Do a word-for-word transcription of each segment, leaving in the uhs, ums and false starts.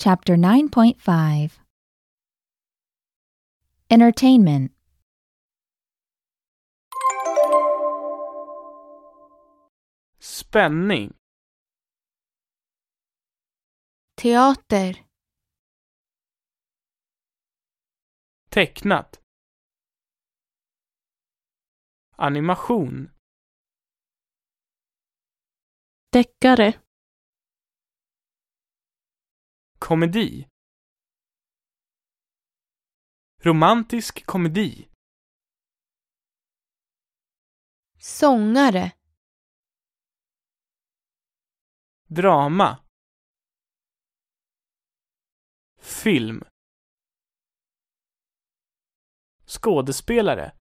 Chapter nine point five. Entertainment. Spänning. Teater. Tecknat. Animation. Deckare. Komedi. Romantisk komedi. Sångare. Drama. Film. Skådespelare.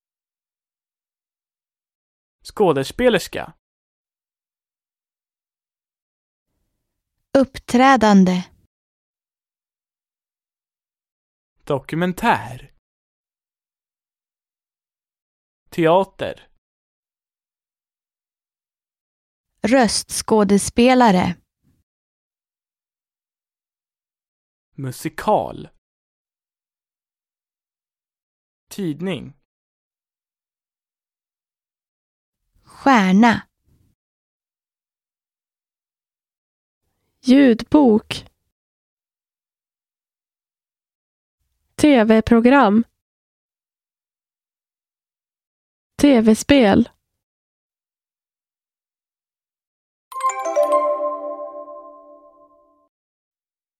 Skådespelerska. Uppträdande. Dokumentär. Teater. Röstskådespelare. Musikal. Tidning. Stjärna. Ljudbok. T V-program. T V-spel.